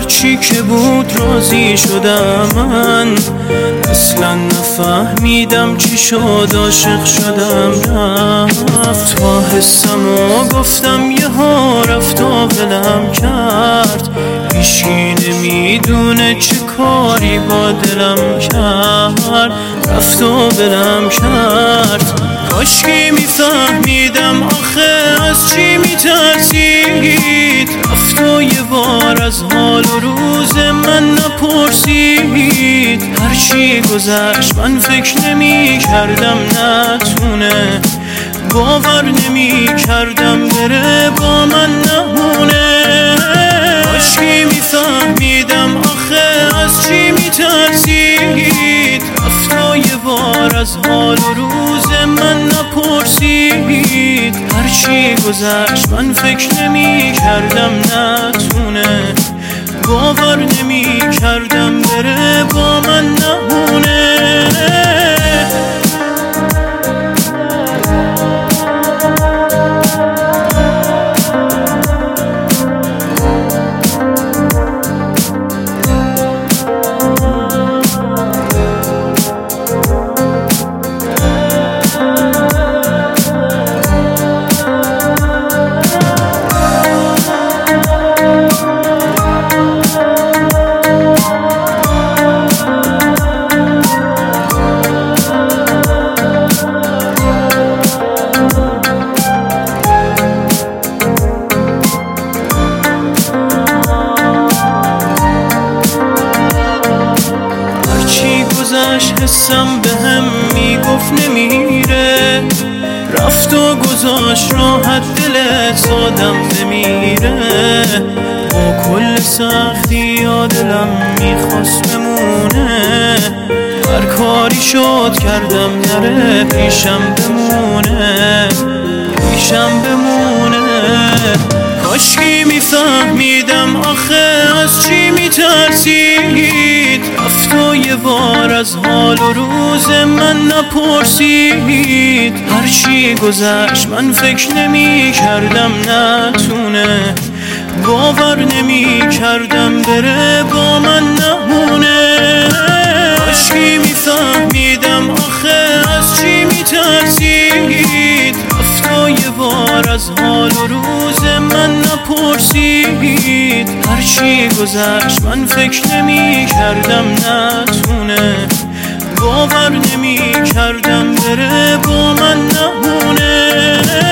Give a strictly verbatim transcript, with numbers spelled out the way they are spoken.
هرچی که بود راضی شدم. من اصلا نفهمیدم چی شد عاشق شدم. رفت تا حسمو گفتم یه ها رفت و ولم کرد. هیچکی نمیدونه چه کاری با دلم کرد. رفت و ولم کرد. کاشکی میفهمیدم آخه از چی میترسید. رفت و یه بار از حال و روز من نپرسید. هرچی گذشت من فکر نمی کردم نتونه. باور نمی کردم بره با من نمونه. کاشکی میفهمیدم آخه از چی میترسید. رفت و یه بار از حال و روز من نپرسید. هرچی گذشت من فکر نمی کردم نتونه. باور نمی کردم بره با من نمونه. حسم به هم میگفت نمیره. رفت و گذاشت راحت دلت سادم بمیره. با کل سختی یا دلم میخواست بمونه. هر کاری شد کردم نره پیشم بمونه. پیشم بمونه. کاشکی میفهمیدم آخه از چی میترسید. رفت و یه بار از حال و روز من نپرسید. هرچی گذشت من فکر نمی کردم نتونه. باور نمی کردم بره با من نمونه. کاشکی میفهمیدم آخه از چی میترسید. رفت و یه بار از حال و روز من نپرسید. هرچی گذشت من فکر نمی کردم نتونه. باور نمی کردم بره با من نمونه.